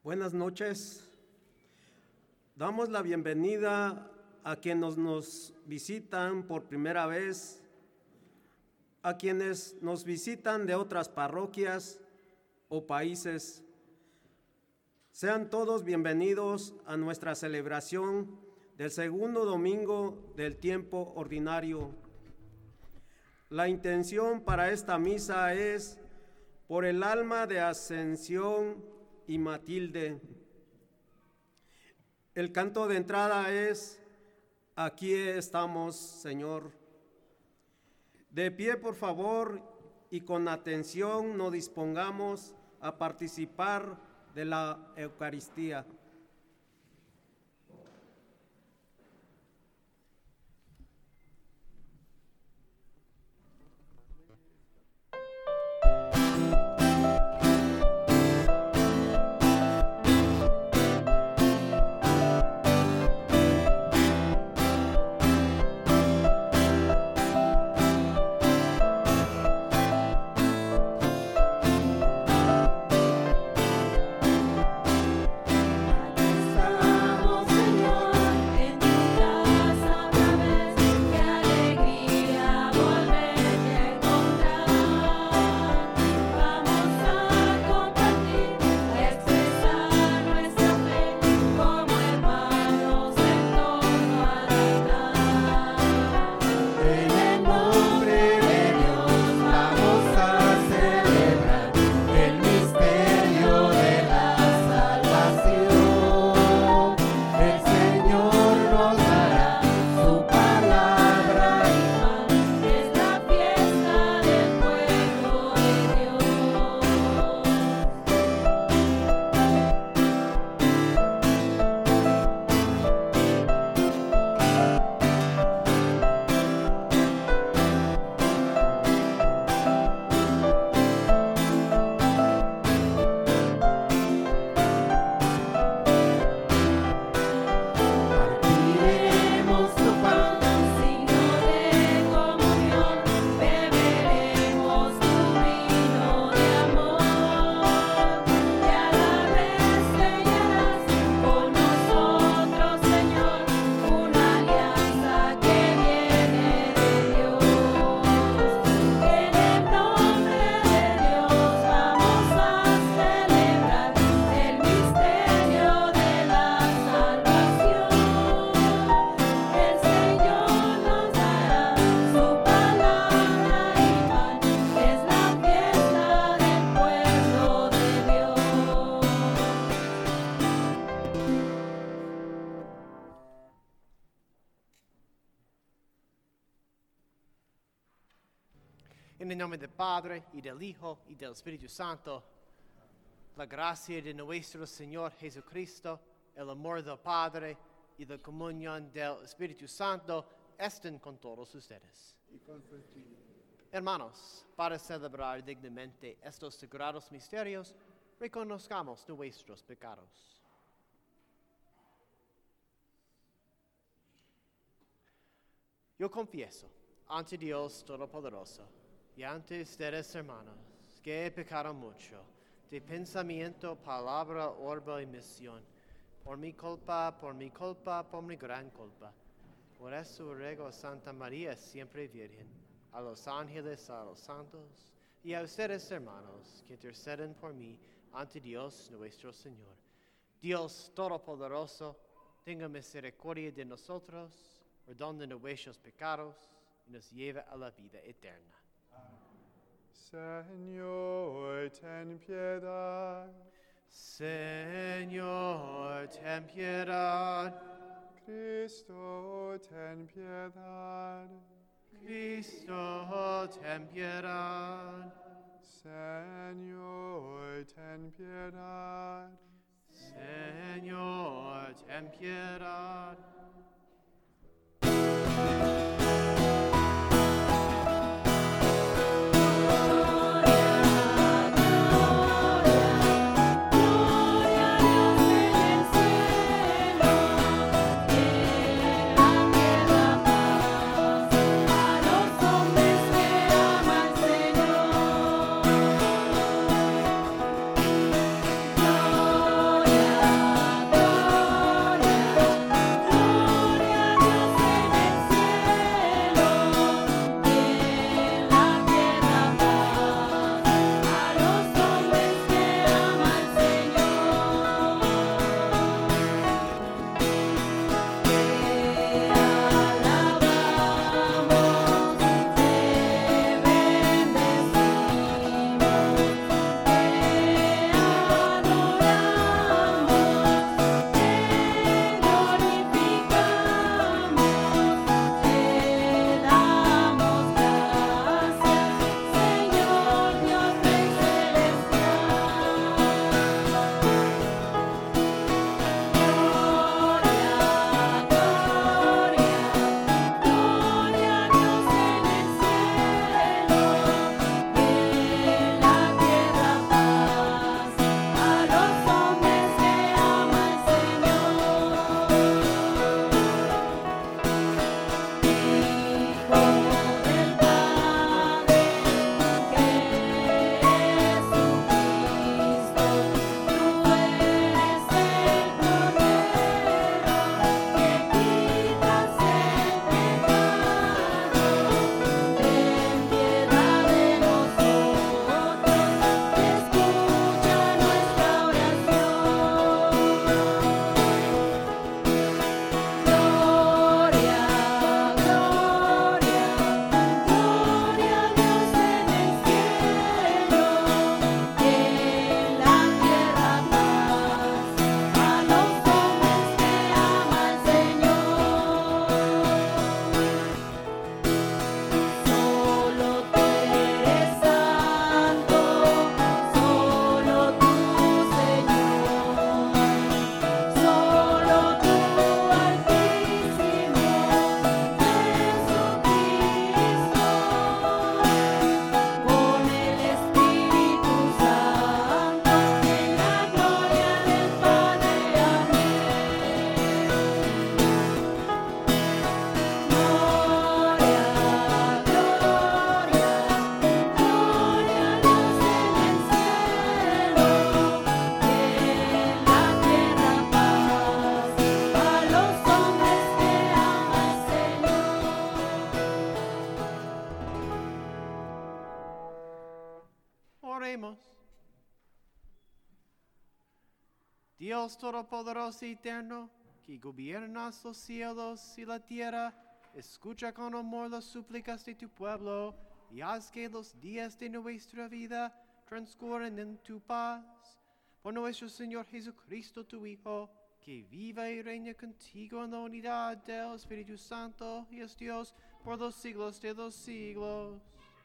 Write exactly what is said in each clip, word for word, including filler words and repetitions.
Buenas noches. Damos la bienvenida a quienes nos visitan por primera vez, a quienes nos visitan de otras parroquias o países. Sean todos bienvenidos a nuestra celebración del segundo domingo del tiempo ordinario. La intención para esta misa es por el alma de Ascensión y Matilde. El canto de entrada es: Aquí estamos, Señor. De pie, por favor, y con atención nos dispongamos a participar de la Eucaristía. En el nombre del Padre, y del Hijo, y del Espíritu Santo, la gracia de nuestro Señor Jesucristo, el amor del Padre y la comunión del Espíritu Santo estén con todos ustedes. Y con su espíritu. Hermanos, para celebrar dignamente estos sagrados misterios, reconozcamos nuestros pecados. Yo confieso ante Dios Todopoderoso y ante ustedes, hermanos, que he pecado mucho, de pensamiento, palabra, obra y misión, por mi culpa, por mi culpa, por mi gran culpa. Por eso ruego a Santa María, siempre Virgen, a los ángeles, a los santos, y a ustedes, hermanos, que interceden por mí ante Dios nuestro Señor. Dios Todopoderoso, tenga misericordia de nosotros, perdone nuestros pecados, y nos lleve a la vida eterna. Señor, ten piedad. Señor, ten piedad. Cristo, ten piedad. Cristo, ten piedad. Señor, ten piedad. Señor, ten piedad. Gloria Oremos. Dios Todopoderoso y Eterno, que gobiernas los cielos y la tierra, escucha con amor las súplicas de tu pueblo y haz que los días de nuestra vida transcurran en tu paz. Por nuestro Señor Jesucristo, tu Hijo, que viva y reina contigo en la unidad del Espíritu Santo y es Dios por los siglos de los siglos.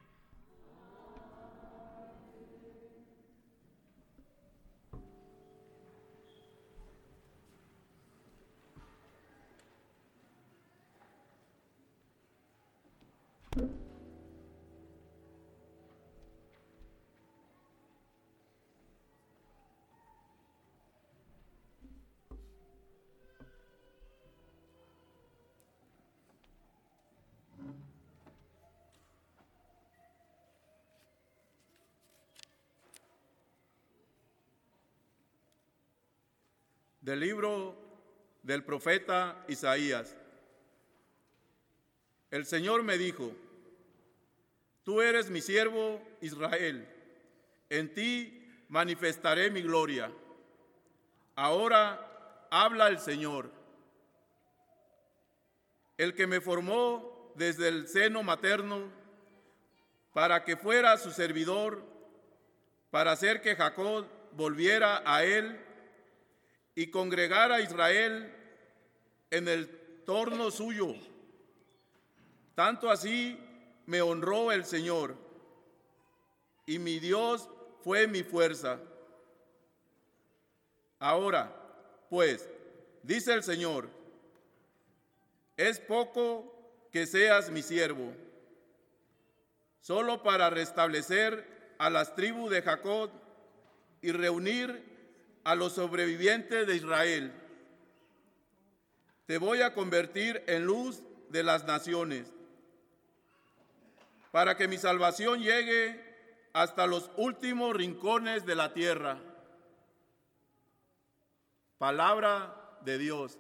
Del libro del profeta Isaías. El Señor me dijo: Tú eres mi siervo Israel, en ti manifestaré mi gloria. Ahora habla el Señor, el que me formó desde el seno materno para que fuera su servidor, para hacer que Jacob volviera a él y congregar a Israel en el torno suyo. Tanto así me honró el Señor, y mi Dios fue mi fuerza. Ahora, pues, dice el Señor, es poco que seas mi siervo, solo para restablecer a las tribus de Jacob y reunir a los sobrevivientes de Israel. Te voy a convertir en luz de las naciones, para que mi salvación llegue hasta los últimos rincones de la tierra. Palabra de Dios.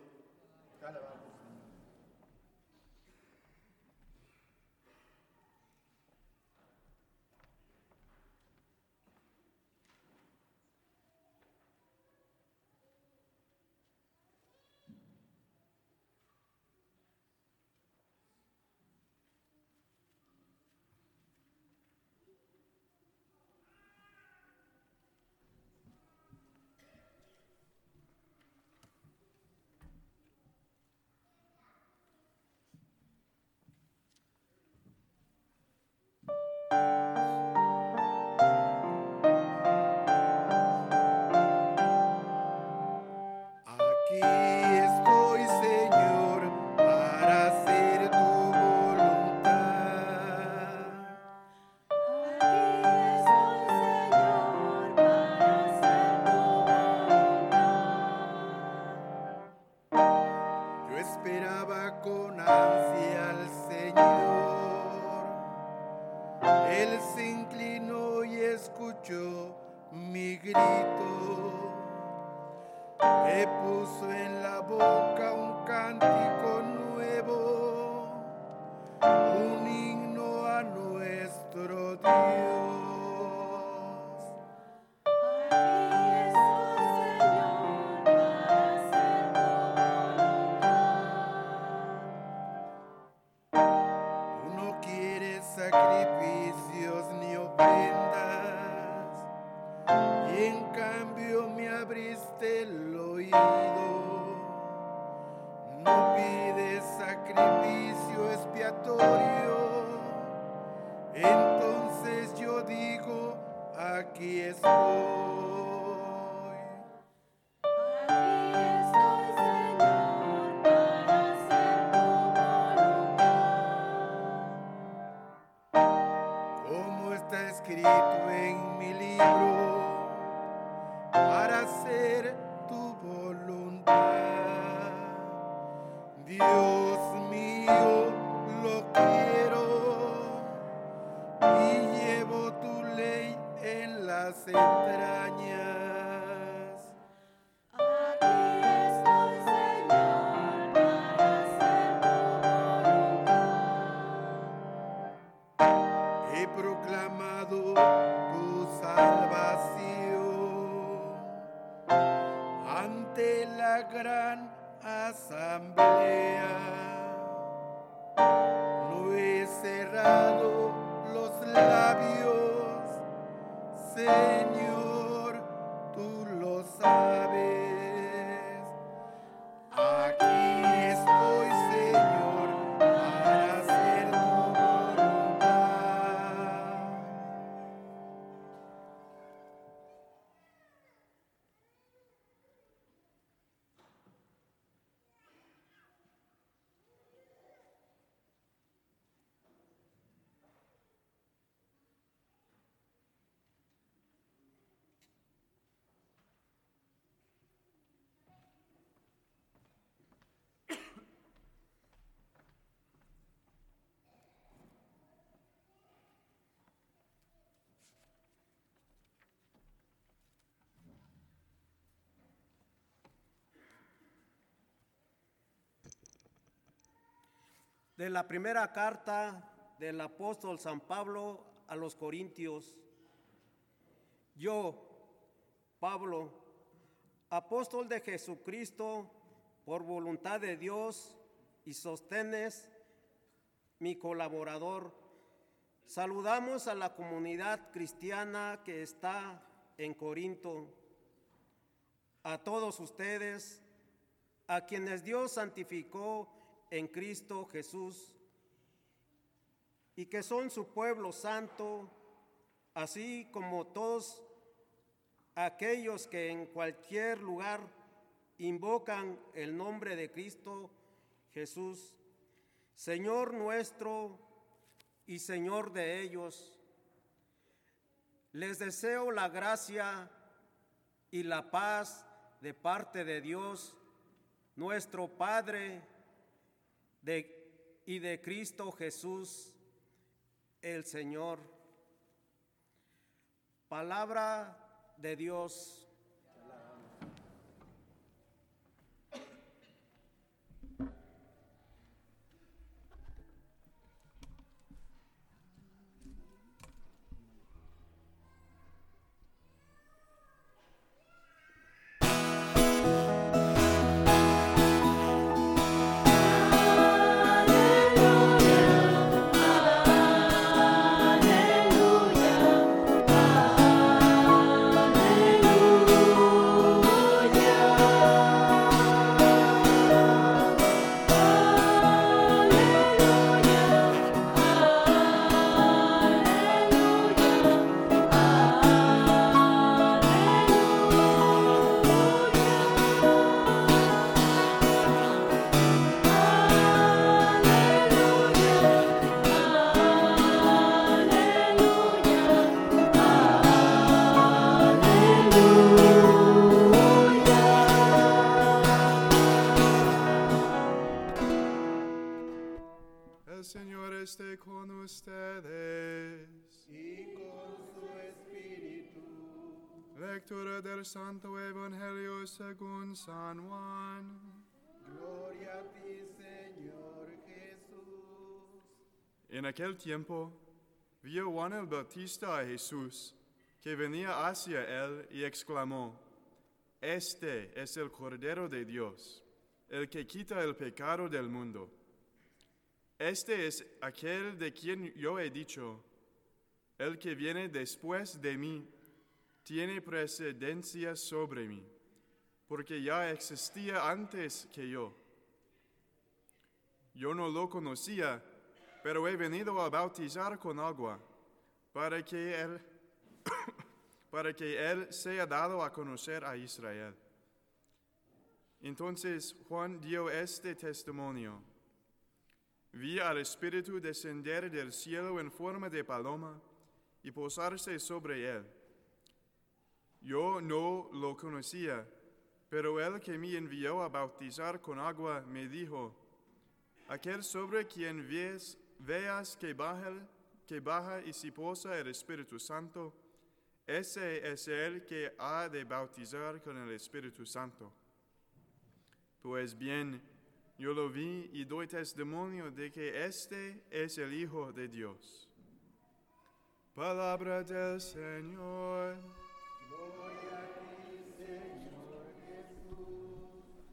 he proclamado tu salvación ante la gran asamblea. No he cerrado los labios, Señor, tú lo sabes. Aquí estoy, Señor, para hacer tu voluntad. De la primera carta del apóstol San Pablo a los Corintios. Yo, Pablo, apóstol de Jesucristo, por voluntad de Dios, y Sóstenes, mi colaborador, saludamos a la comunidad cristiana que está en Corinto, a todos ustedes, a quienes Dios santificó en Cristo Jesús, y que son su pueblo santo, así como todos aquellos que en cualquier lugar invocan el nombre de Cristo Jesús, Señor nuestro y Señor de ellos. Les deseo la gracia y la paz de parte de Dios, nuestro Padre, de, y de Cristo Jesús, el Señor. Palabra de Dios. El Señor esté con ustedes. Y con su espíritu. Lectura del Santo Evangelio según San Juan. Gloria a ti, Señor Jesús. En aquel tiempo, vio Juan el Bautista a Jesús, que venía hacia él, y exclamó: Este es el Cordero de Dios, el que quita el pecado del mundo. Este es aquel de quien yo he dicho: el que viene después de mí tiene precedencia sobre mí, porque ya existía antes que yo. Yo no lo conocía, pero he venido a bautizar con agua, para que él, para que él sea dado a conocer a Israel. Entonces Juan dio este testimonio: Vi al Espíritu descender del cielo en forma de paloma y posarse sobre él. Yo no lo conocía, pero el que me envió a bautizar con agua me dijo: Aquel sobre quien ves, veas que baja, que baja y se posa el Espíritu Santo, ese es el que ha de bautizar con el Espíritu Santo. Pues bien, yo lo vi y doy testimonio de que este es el Hijo de Dios. Palabra del Señor. Gloria a ti, Señor Jesús.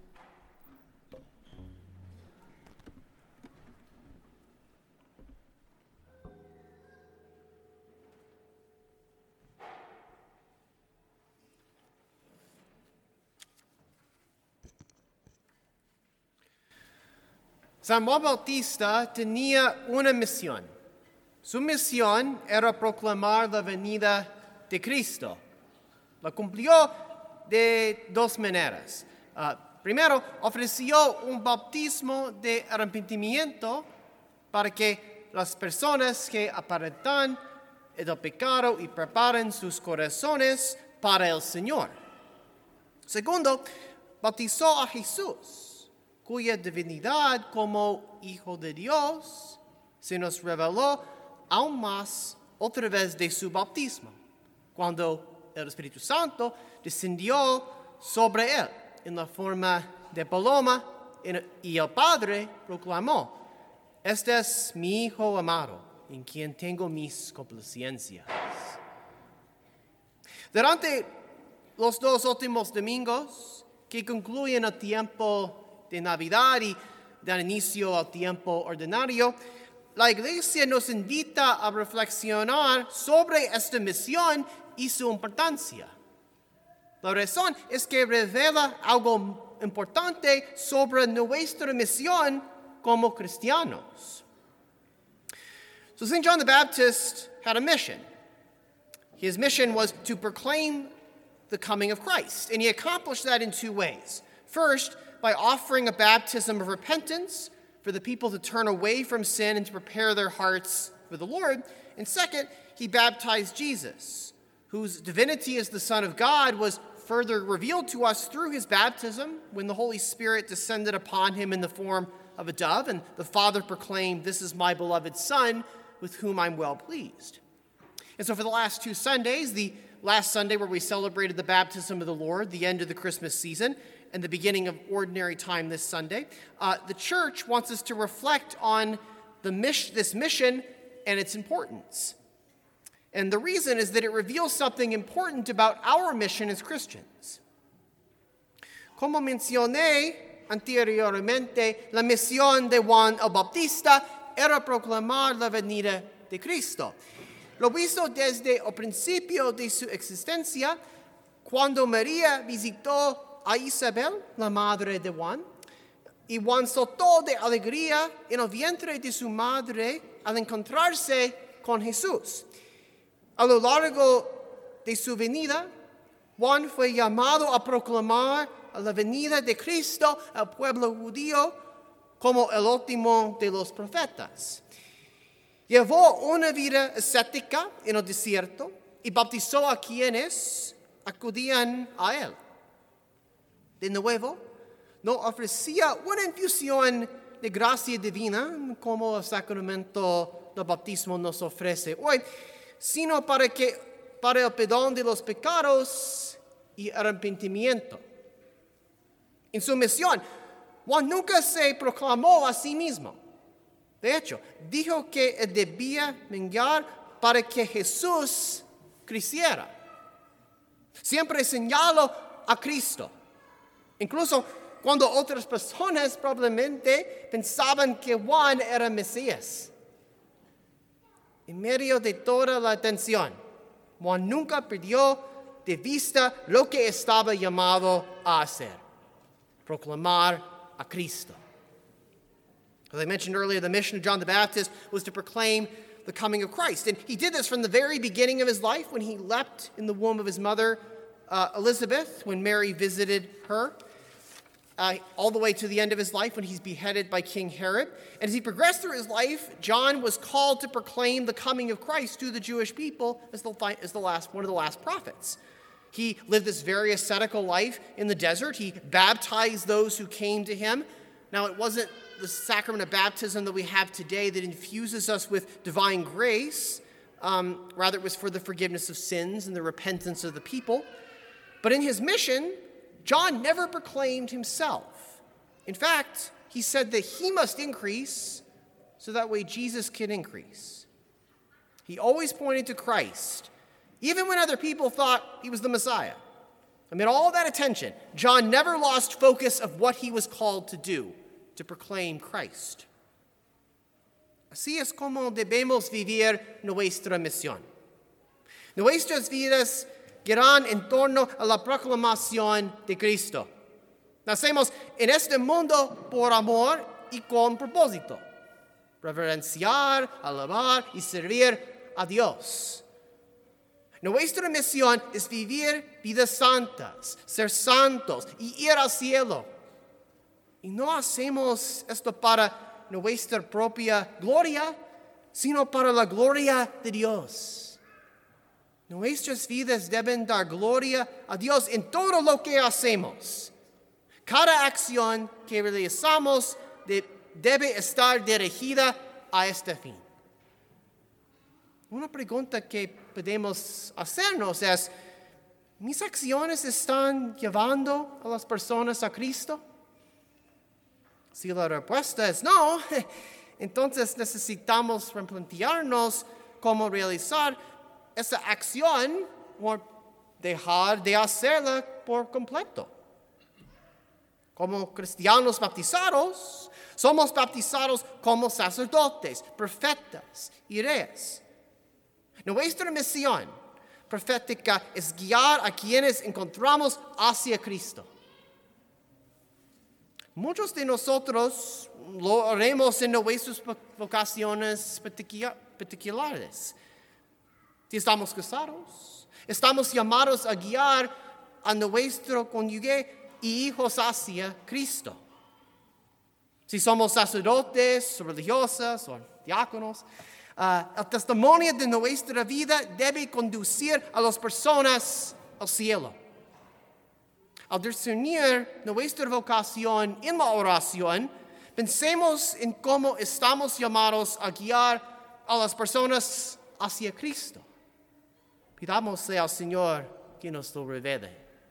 San Juan Bautista tenía una misión. Su misión era proclamar la venida de Cristo. La cumplió de dos maneras. Uh, primero, ofreció un bautismo de arrepentimiento para que las personas que apartan el pecado y preparen sus corazones para el Señor. Segundo, bautizó a Jesús, cuya divinidad como Hijo de Dios se nos reveló aún más otra vez de su bautismo, cuando el Espíritu Santo descendió sobre él en la forma de paloma y el Padre proclamó: "Este es mi Hijo amado, en quien tengo mis complacencias". Durante los dos últimos domingos que concluyen el tiempo de Navidad y dan inicio al tiempo ordinario, la Iglesia nos invita a reflexionar sobre esta misión y su importancia. La razón es que revela algo importante sobre nuestra misión como cristianos. So Saint John the Baptist had a mission. His mission was to proclaim the coming of Christ, and he accomplished that in two ways. First, by offering a baptism of repentance for the people to turn away from sin and to prepare their hearts for the Lord. And second, he baptized Jesus, whose divinity as the Son of God was further revealed to us through his baptism when the Holy Spirit descended upon him in the form of a dove, and the Father proclaimed, "This is my beloved Son, with whom I'm well pleased." And so for the last two Sundays, the last Sunday where we celebrated the baptism of the Lord, the end of the Christmas season, and the beginning of ordinary time this Sunday, uh, the church wants us to reflect on the mission, this mission and its importance. And the reason is that it reveals something important about our mission as Christians. Como mencioné anteriormente, la misión de Juan el Bautista era proclamar la venida de Cristo. Lo hizo desde el principio de su existencia, cuando María visitó a Isabel, la madre de Juan, y Juan saltó de alegría en el vientre de su madre al encontrarse con Jesús. A lo largo de su venida, Juan fue llamado a proclamar la venida de Cristo al pueblo judío como el último de los profetas. Llevó una vida ascética en el desierto y bautizó a quienes acudían a él. De nuevo, no ofrecía una infusión de gracia divina como el sacramento del bautismo nos ofrece hoy, sino para, que, para el perdón de los pecados y arrepentimiento. En su misión, Juan nunca se proclamó a sí mismo. De hecho, dijo que él debía menguar para que Jesús creciera. Siempre señaló a Cristo. Incluso cuando otras personas probablemente pensaban que Juan era Mesías. En medio de toda la atención, Juan nunca perdió de vista lo que estaba llamado a hacer: proclamar a Cristo. As I mentioned earlier, the mission of John the Baptist was to proclaim the coming of Christ. And he did this from the very beginning of his life when he leapt in the womb of his mother, uh, Elizabeth, when Mary visited her. Uh, all the way to the end of his life when he's beheaded by King Herod. And as he progressed through his life, John was called to proclaim the coming of Christ to the Jewish people as the, as the last, one of the last prophets. He lived this very ascetical life in the desert. He baptized those who came to him. Now, it wasn't the sacrament of baptism that we have today that infuses us with divine grace. Um, rather, it was for the forgiveness of sins and the repentance of the people. But in his mission, John never proclaimed himself. In fact, he said that he must increase so that way Jesus can increase. He He always pointed to Christ, even when other people thought he was the Messiah. Amid all that attention, John never lost focus of what he was called to do, to proclaim Christ. Así es como debemos vivir nuestra misión. Nuestras vidas giran en torno a la proclamación de Cristo. Nacemos en este mundo por amor y con propósito. Reverenciar, alabar y servir a Dios. Nuestra misión es vivir vidas santas, ser santos y ir al cielo. Y no hacemos esto para nuestra propia gloria, sino para la gloria de Dios. Nuestras vidas deben dar gloria a Dios en todo lo que hacemos. Cada acción que realizamos de, debe estar dirigida a este fin. Una pregunta que podemos hacernos es, ¿mis acciones están llevando a las personas a Cristo? Si la respuesta es no, entonces necesitamos replantearnos cómo realizar esa acción o dejar de hacerla por completo. Como cristianos bautizados, somos bautizados como sacerdotes, profetas y reyes. Nuestra misión profética es guiar a quienes encontramos hacia Cristo. Muchos de nosotros lo haremos en nuestras vocaciones particulares. Si estamos casados, estamos llamados a guiar a nuestro cónyuge y hijos hacia Cristo. Si somos sacerdotes, religiosas o diáconos, uh, el testimonio de nuestra vida debe conducir a las personas al cielo. Al discernir nuestra vocación en la oración, pensemos en cómo estamos llamados a guiar a las personas hacia Cristo. Pidámosle al Señor que nos lo revele.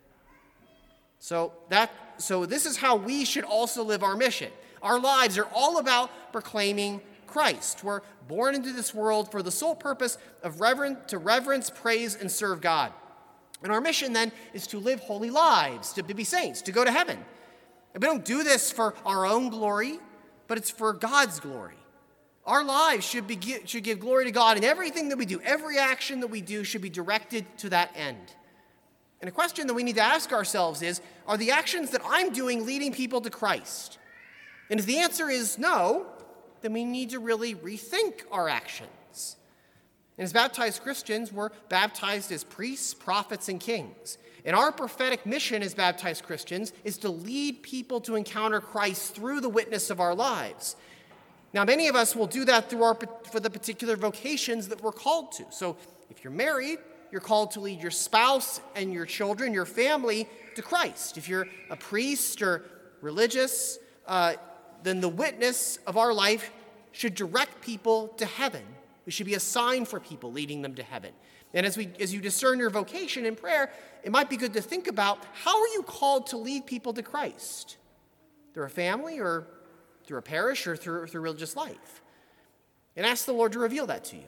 So that, so this is how we should also live our mission. Our lives are all about proclaiming Christ. We're born into this world for the sole purpose of reverence, to reverence, praise, and serve God. And our mission then is to live holy lives, to be saints, to go to heaven. And we don't do this for our own glory, but it's for God's glory. Our lives should, be, should give glory to God, and everything that we do, every action that we do should be directed to that end. And a question that we need to ask ourselves is, are the actions that I'm doing leading people to Christ? And if the answer is no, then we need to really rethink our actions. And as baptized Christians, we're baptized as priests, prophets, and kings. And our prophetic mission as baptized Christians is to lead people to encounter Christ through the witness of our lives. Now, many of us will do that through our, for the particular vocations that we're called to. So if you're married, you're called to lead your spouse and your children, your family, to Christ. If you're a priest or religious, uh, then the witness of our life should direct people to heaven. We should be a sign for people, leading them to heaven. And as we, as you discern your vocation in prayer, it might be good to think about, how are you called to lead people to Christ? Through a family, or through a parish, or through, through religious life? And ask the Lord to reveal that to you.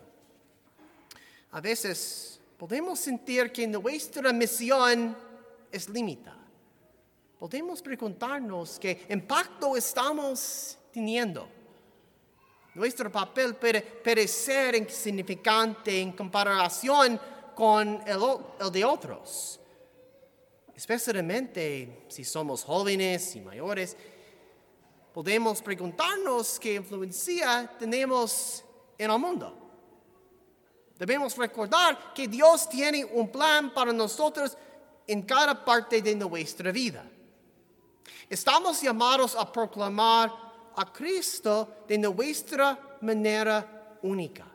A veces podemos sentir que nuestra misión es limitada. Podemos preguntarnos qué impacto estamos teniendo. Nuestro papel puede parecer insignificante en comparación con el, el de otros, especialmente si somos jóvenes y mayores. Podemos preguntarnos qué influencia tenemos en el mundo. Debemos recordar que Dios tiene un plan para nosotros en cada parte de nuestra vida. Estamos llamados a proclamar a Cristo de nuestra manera única.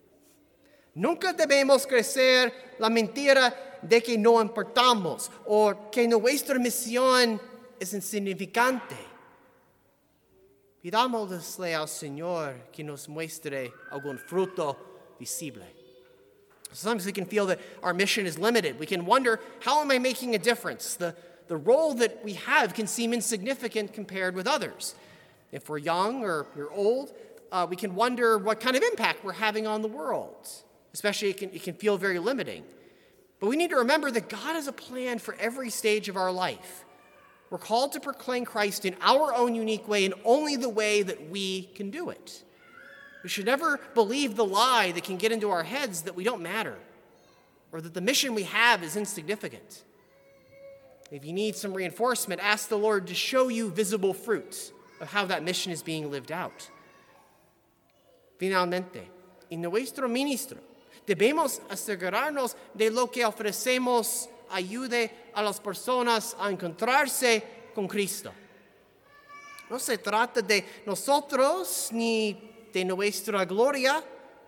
Nunca debemos crecer la mentira de que no importamos o que nuestra misión es insignificante. Pidámosle al Señor que nos muestre algún fruto visible. Sometimes we can feel that our mission is limited. We can wonder, how am I making a difference? The, the role that we have can seem insignificant compared with others. If we're young or you're old, uh, we can wonder what kind of impact we're having on the world. Especially, it can, it can feel very limiting. But we need to remember that God has a plan for every stage of our life. We're called to proclaim Christ in our own unique way and only the way that we can do it. We should never believe the lie that can get into our heads that we don't matter or that the mission we have is insignificant. If you need some reinforcement, ask the Lord to show you visible fruit of how that mission is being lived out. Finalmente, en nuestro ministro, debemos asegurarnos de lo que ofrecemos ayude a las personas a encontrarse con Cristo. No se trata de nosotros ni de nuestra gloria.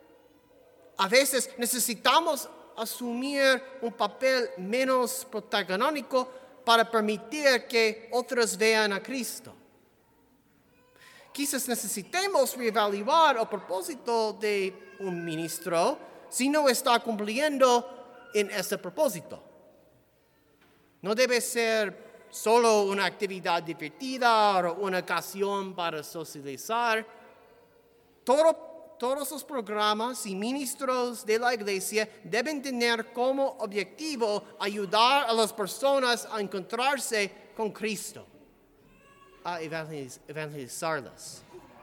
A veces necesitamos asumir un papel menos protagónico para permitir que otros vean a Cristo. Quizás necesitemos reevaluar el propósito de un ministro si no está cumpliendo en ese propósito. No debe ser solo una actividad divertida o una ocasión para socializar. Todo, todos los programas y ministros de la iglesia deben tener como objetivo ayudar a las personas a encontrarse con Cristo, a evangeliz- evangelizarlas.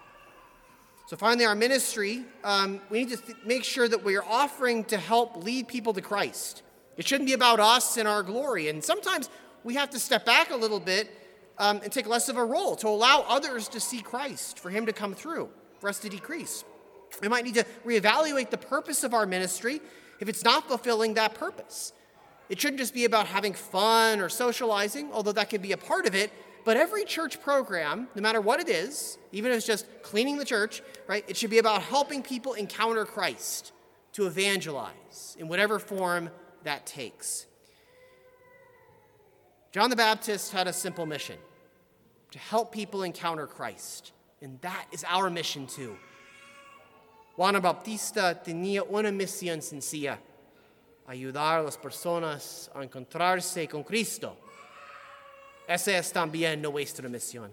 So finally, our ministry, um, we need to th- make sure that we are offering to help lead people to Christ. It shouldn't be about us and our glory. And sometimes we have to step back a little bit um, and take less of a role to allow others to see Christ, for him to come through, for us to decrease. We might need to reevaluate the purpose of our ministry if it's not fulfilling that purpose. It shouldn't just be about having fun or socializing, although that can be a part of it. But every church program, no matter what it is, even if it's just cleaning the church, right, it should be about helping people encounter Christ, to evangelize in whatever form that takes. John the Baptist had a simple mission: to help people encounter Christ. And that is our mission too. Juan Bautista tenía una misión sencilla: ayudar a las personas a encontrarse con Cristo. Esa es también nuestra misión.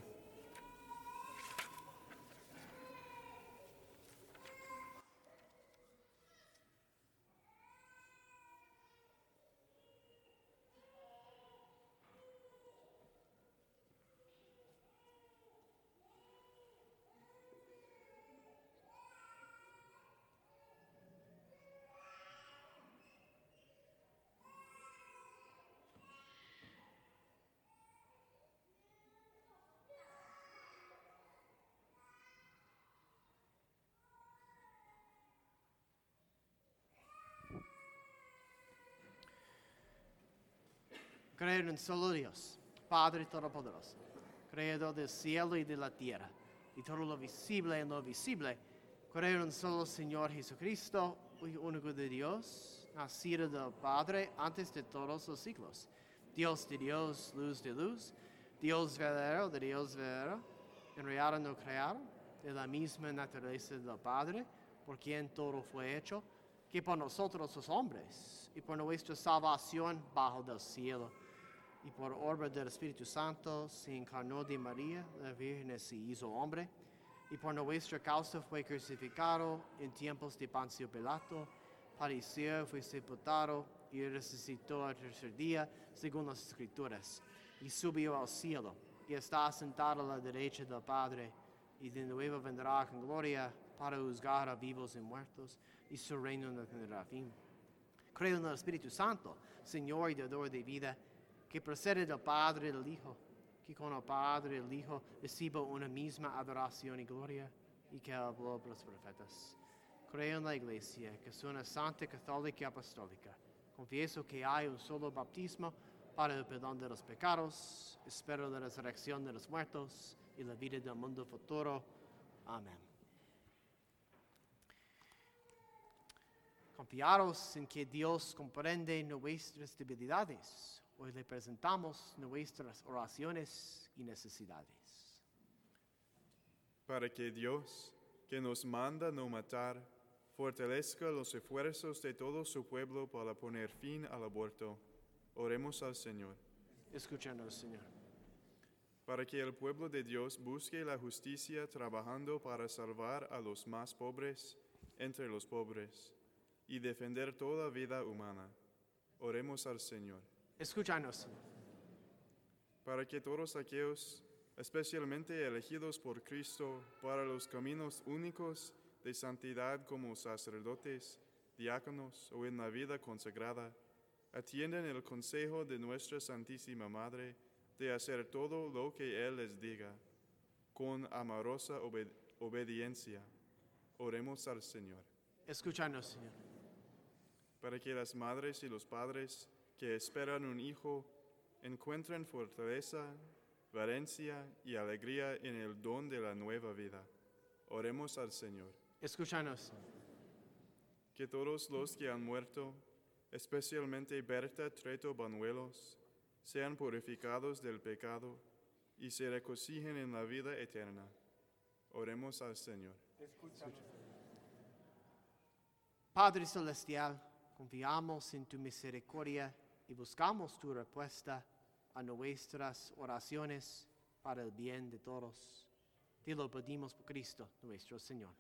Creo en un solo Dios, Padre Todopoderoso, Creador del cielo y de la tierra, y todo lo visible y lo invisible. Creo en un solo Señor Jesucristo, Hijo único de Dios, nacido del Padre antes de todos los siglos. Dios de Dios, luz de luz, Dios verdadero de Dios verdadero, enreado no creado, de la misma naturaleza del Padre, por quien todo fue hecho, que por nosotros los hombres, y por nuestra salvación bajo del cielo, y por obra del Espíritu Santo se encarnó de María, la Virgen se hizo hombre, y por nuestra causa fue crucificado en tiempos de Poncio Pilato, padeció, fue sepultado y resucitó al tercer día, según las Escrituras, y subió al cielo, y está sentado a la derecha del Padre, y de nuevo vendrá con gloria para juzgar a vivos y muertos, y su reino no tendrá fin. Creo en el Espíritu Santo, Señor y Dador de vida, que procede del Padre y del Hijo, que con el Padre y el Hijo recibe una misma adoración y gloria, y que habló por los profetas. Creo en la Iglesia, que es una santa, católica y apostólica. Confieso que hay un solo bautismo para el perdón de los pecados. Espero la resurrección de los muertos y la vida del mundo futuro. Amén. Confiaros en que Dios comprende nuestras debilidades. Hoy le presentamos nuestras oraciones y necesidades. Para que Dios, que nos manda no matar, fortalezca los esfuerzos de todo su pueblo para poner fin al aborto. Oremos al Señor. Escúchanos, Señor. Para que el pueblo de Dios busque la justicia trabajando para salvar a los más pobres entre los pobres. y defender toda vida humana. Oremos al Señor. Escúchanos, Señor. Para que todos aquellos, especialmente elegidos por Cristo para los caminos únicos de santidad como sacerdotes, diáconos o en la vida consagrada, atiendan el consejo de nuestra Santísima Madre de hacer todo lo que Él les diga, con amorosa obed- obediencia. Oremos al Señor. Escúchanos, Señor. Para que las madres y los padres que esperan un hijo encuentren fortaleza, valencia y alegría en el don de la nueva vida. Oremos al Señor. Escúchanos, Señor. Que todos los que han muerto, especialmente Berta Treto Banuelos, sean purificados del pecado y se regocijen en la vida eterna. Oremos al Señor. Padre Celestial, confiamos en tu misericordia y buscamos tu respuesta a nuestras oraciones para el bien de todos. Te lo pedimos por Cristo, nuestro Señor.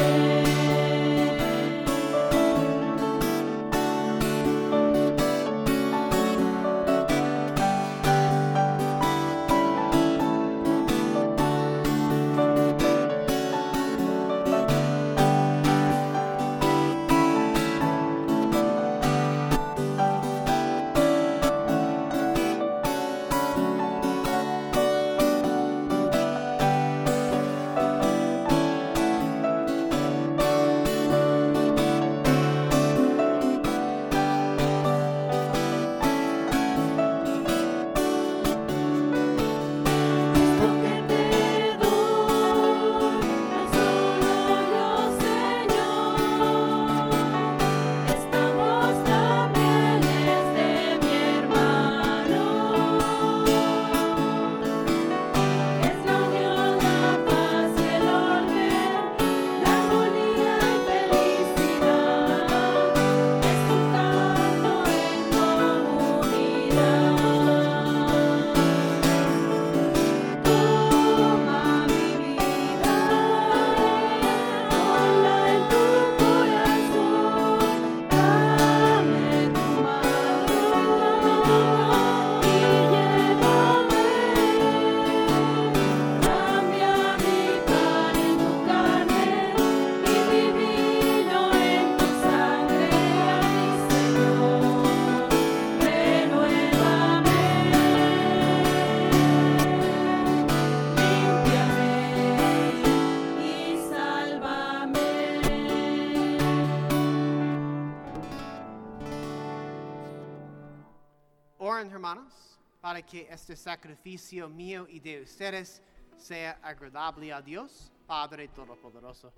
Oren, hermanos, para que este sacrificio mío y de ustedes sea agradable a Dios, Padre Todopoderoso.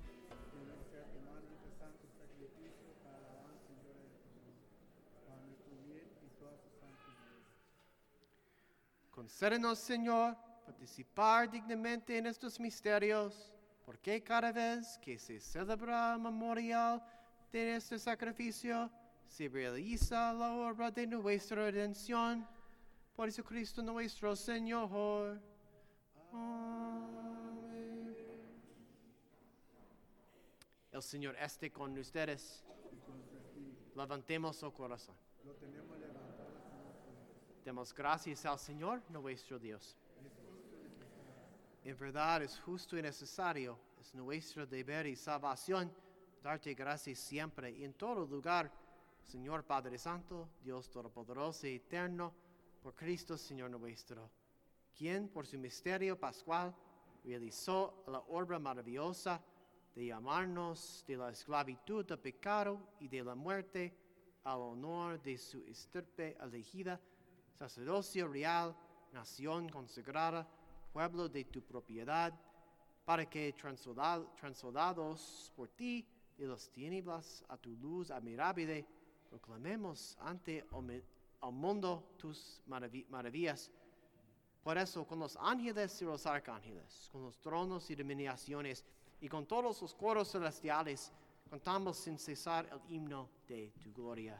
Concédenos, Señor, participar dignamente en estos misterios, porque cada vez que se celebra el memorial de este sacrificio, se realiza la obra de nuestra redención. Por Jesucristo nuestro Señor. Amén. El Señor esté con ustedes. Levantemos el corazón. Demos gracias al Señor, nuestro Dios. En verdad es justo y necesario, es nuestro deber y salvación, darte gracias siempre y en todo lugar, Señor Padre Santo, Dios Todopoderoso y Eterno, por Cristo Señor nuestro, quien por su misterio pascual realizó la obra maravillosa de llamarnos de la esclavitud del pecado y de la muerte al honor de su estirpe elegida, sacerdocio real, nación consagrada, pueblo de tu propiedad, para que transladados por ti de las tinieblas a tu luz admirable, proclamemos ante el mundo tus marav- maravillas. Por eso, con los ángeles y los arcángeles, con los tronos y dominaciones, y con todos los coros celestiales, cantamos sin cesar el himno de tu gloria.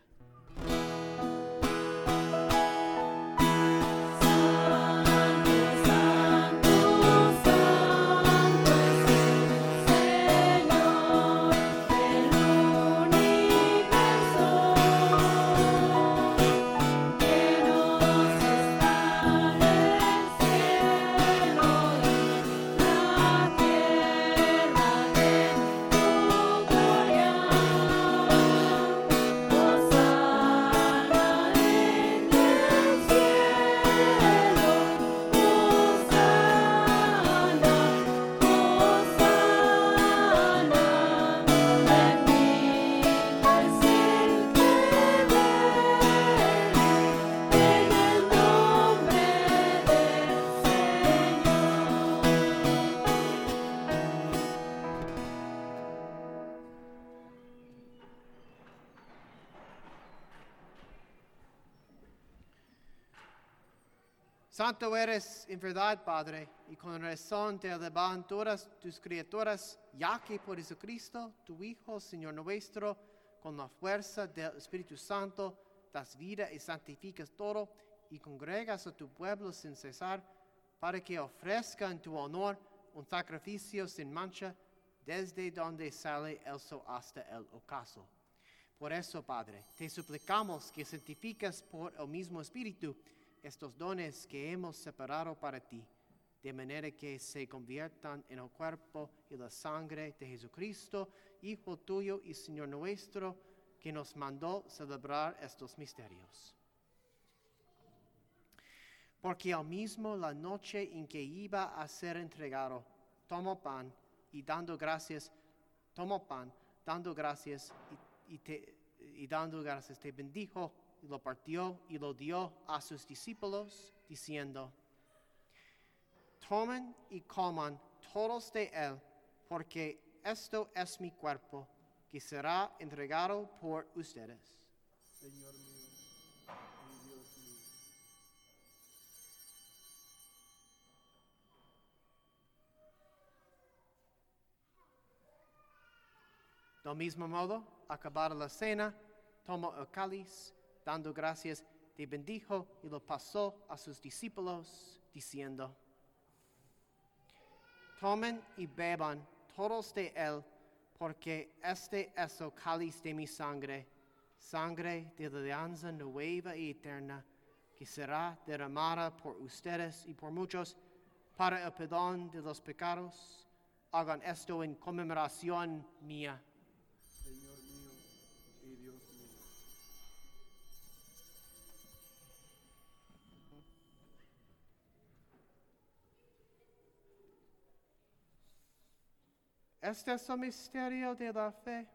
Santo eres en verdad, Padre, y con razón te alaban todas tus criaturas, ya que por Jesucristo, tu Hijo, Señor nuestro, con la fuerza del Espíritu Santo, das vida y santificas todo, y congregas a tu pueblo sin cesar, para que ofrezca en tu honor un sacrificio sin mancha, desde donde sale el sol hasta el ocaso. Por eso, Padre, te suplicamos que santifiques por el mismo Espíritu estos dones que hemos separado para ti, de manera que se conviertan en el cuerpo y la sangre de Jesucristo, Hijo tuyo y Señor nuestro, que nos mandó celebrar estos misterios. Porque al mismo la noche en que iba a ser entregado, tomó pan y dando gracias, tomó pan, dando gracias y, y, te, y dando gracias te bendijo, y lo partió y lo dio a sus discípulos, diciendo: tomen y coman todos de él, porque esto es mi cuerpo, que será entregado por ustedes. Señor mío y Dios mío. Del mismo modo, acabada la cena, tomó el cáliz, dando gracias, te bendijo y lo pasó a sus discípulos, diciendo: tomen y beban todos de él, porque este es el cáliz de mi sangre, sangre de la alianza nueva y eterna, que será derramada por ustedes y por muchos para el perdón de los pecados. Hagan esto en conmemoración mía. Señor mío y Dios mío. Este es el misterio de la fe.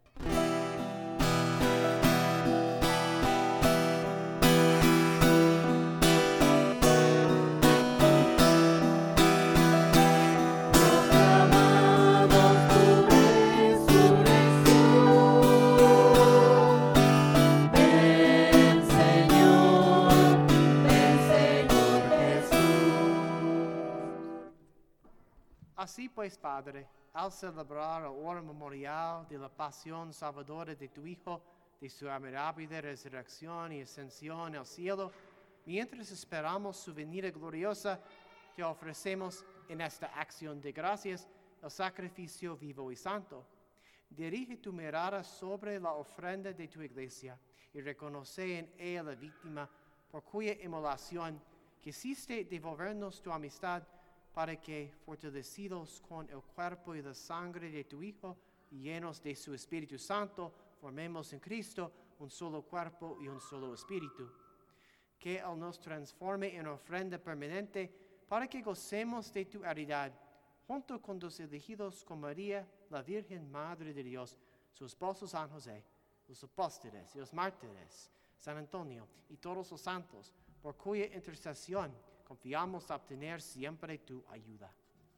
Así pues, Padre, al celebrar la hora memorial de la pasión salvadora de tu Hijo, de su admirable resurrección y ascensión al cielo, mientras esperamos su venida gloriosa, te ofrecemos en esta acción de gracias el sacrificio vivo y santo. Dirige tu mirada sobre la ofrenda de tu iglesia y reconoce en ella la víctima por cuya inmolación quisiste devolvernos tu amistad, para que, fortalecidos con el cuerpo y la sangre de tu Hijo, y llenos de su Espíritu Santo, formemos en Cristo un solo cuerpo y un solo espíritu. Que Él nos transforme en ofrenda permanente, para que gocemos de tu heredad, junto con los elegidos con María, la Virgen Madre de Dios, su esposo San José, los apóstoles y los mártires, San Antonio y todos los santos, por cuya intercesión confiamos obtener siempre tu ayuda.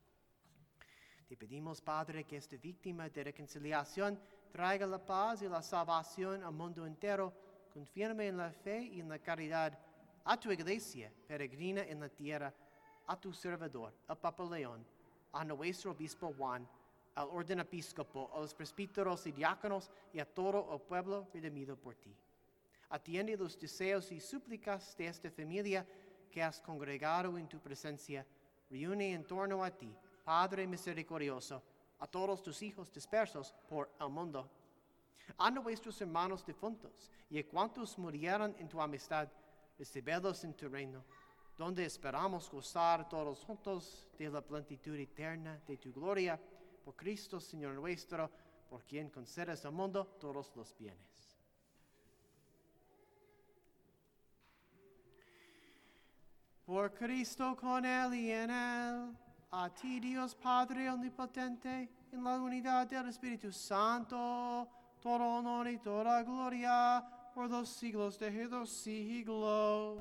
Te pedimos, Padre, que esta víctima de reconciliación traiga la paz y la salvación al mundo entero, confirme en la fe y en la caridad a tu iglesia peregrina en la tierra, a tu servidor, el Papa León, a nuestro obispo Juan, al orden episcopo, a los presbíteros y diáconos y a todo el pueblo redimido por ti. Atiende los deseos y súplicas de esta familia que has congregado en tu presencia. Reúne en torno a ti, Padre misericordioso, a todos tus hijos dispersos por el mundo. A nuestros hermanos difuntos y a cuantos murieron en tu amistad, recíbelos en tu reino, donde esperamos gozar todos juntos de la plenitud eterna de tu gloria, por Cristo Señor nuestro, por quien concedes al mundo todos los bienes. Por Cristo, con Él y en Él, a ti Dios Padre omnipotente, en la unidad del Espíritu Santo, todo honor y toda gloria, por los siglos de los siglos.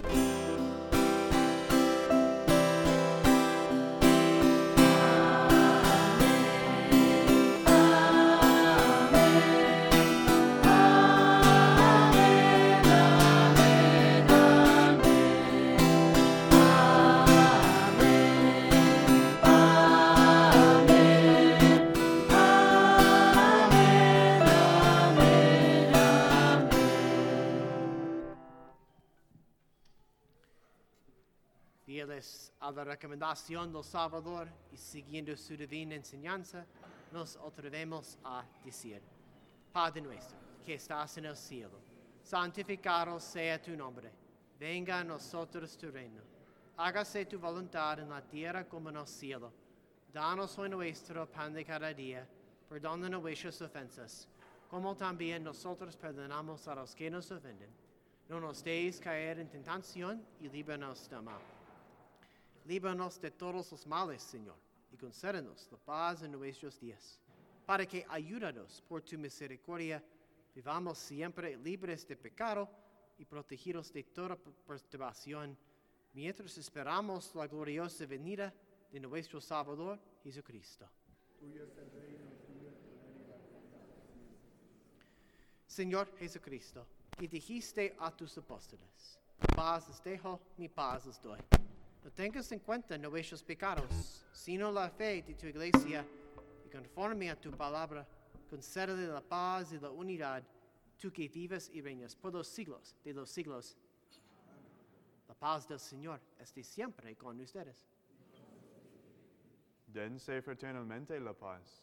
Fieles a la recomendación del Salvador y siguiendo su divina enseñanza, nos atrevemos a decir: Padre nuestro, que estás en el cielo, santificado sea tu nombre. Venga a nosotros tu reino. Hágase tu voluntad en la tierra como en el cielo. Danos hoy nuestro pan de cada día. Perdona nuestras ofensas, como también nosotros perdonamos a los que nos ofenden. No nos dejes caer en tentación y líbranos del mal. Líbranos de todos los males, Señor, y concédenos la paz en nuestros días, para que, ayúdanos por tu misericordia, vivamos siempre libres de pecado y protegidos de toda perturbación, mientras esperamos la gloriosa venida de nuestro Salvador, Jesucristo. Señor Jesucristo, que dijiste a tus apóstoles: paz les dejo, mi paz les doy. No tengas en cuenta nuestros pecados, sino la fe de tu iglesia, y conforme a tu palabra, concédele la paz y la unidad, tú que vives y reinas por los siglos de los siglos. La paz del Señor esté siempre con ustedes. Dense fraternalmente la paz.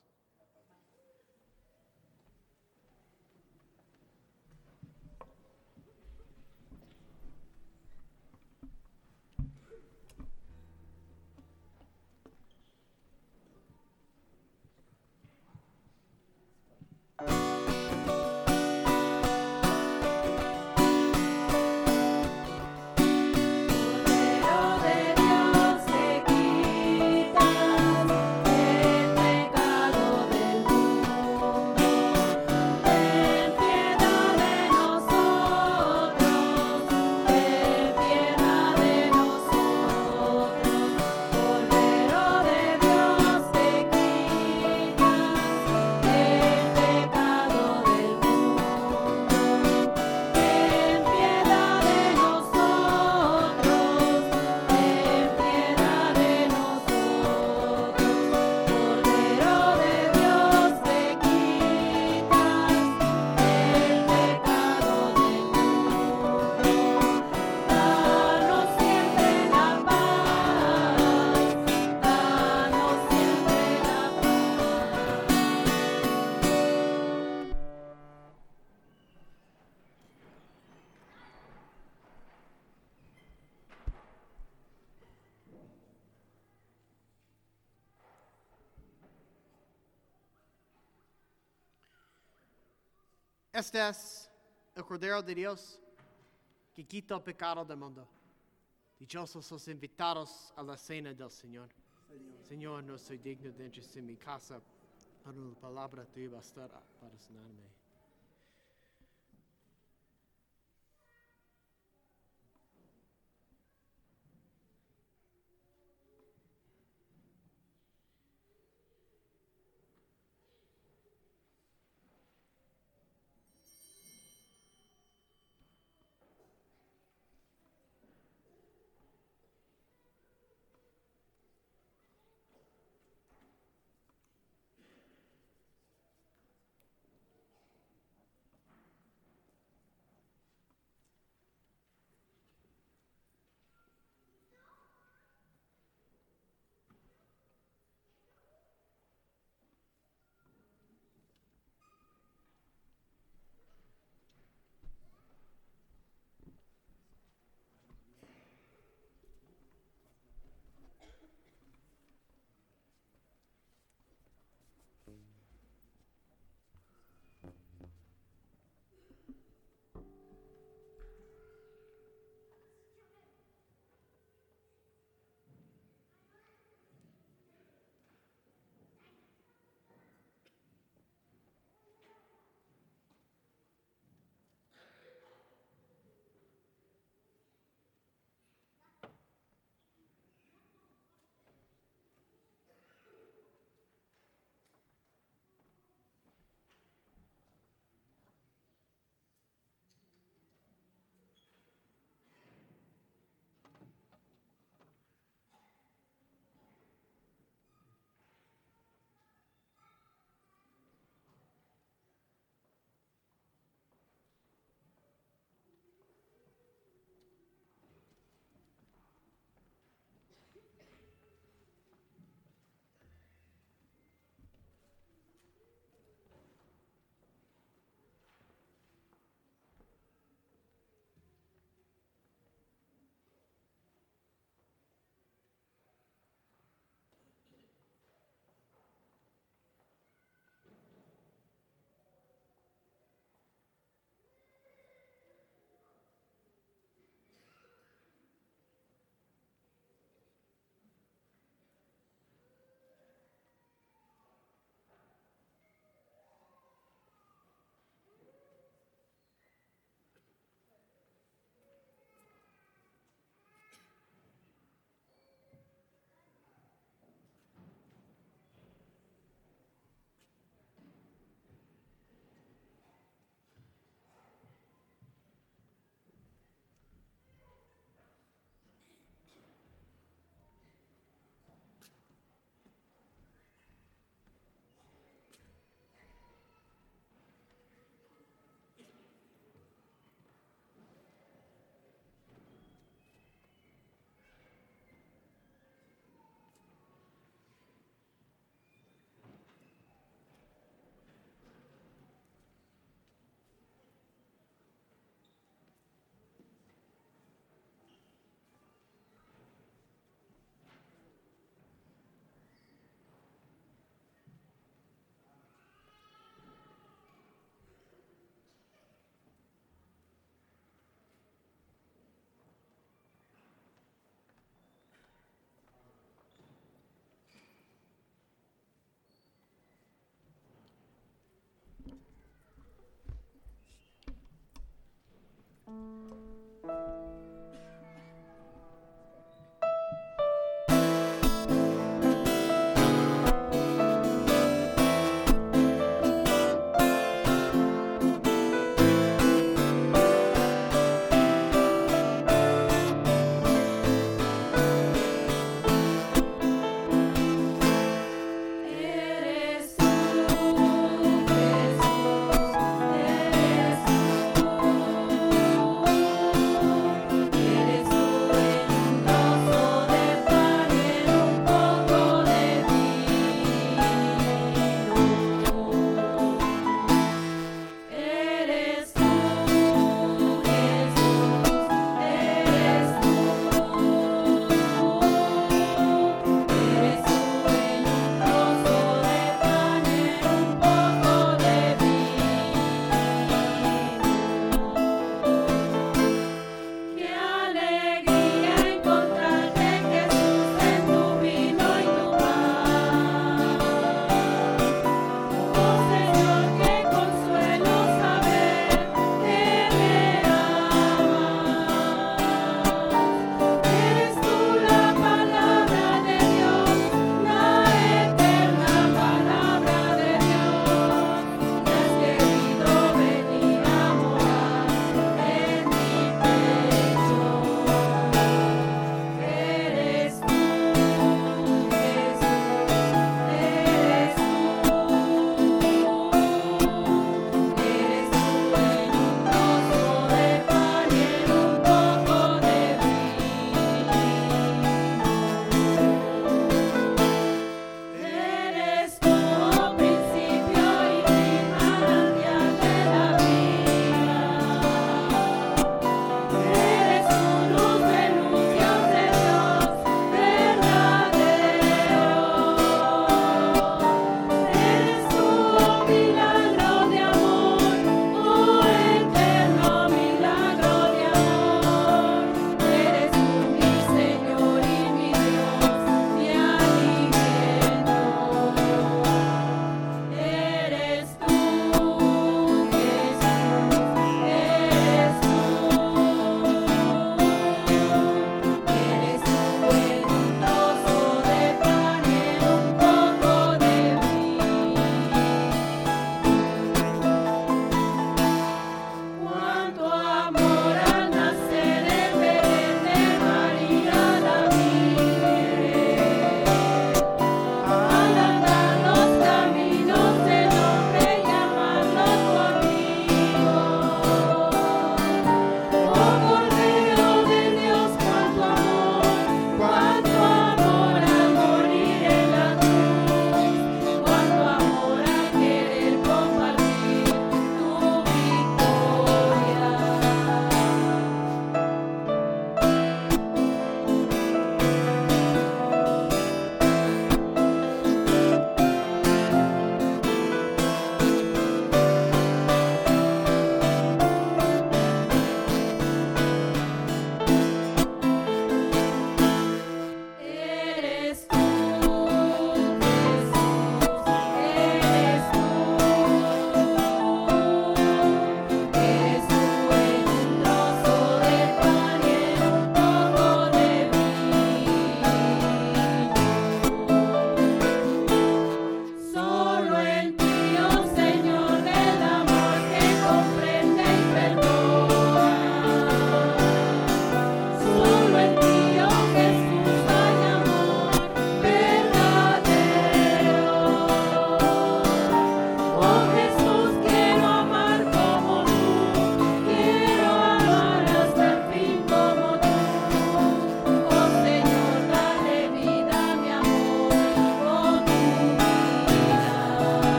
Este es el Cordero de Dios que quita el pecado del mundo. Dichosos los invitados a la cena del Señor. Señor, Señor, no soy digno de entrar en mi casa, pero la palabra tuya bastará para sanarme.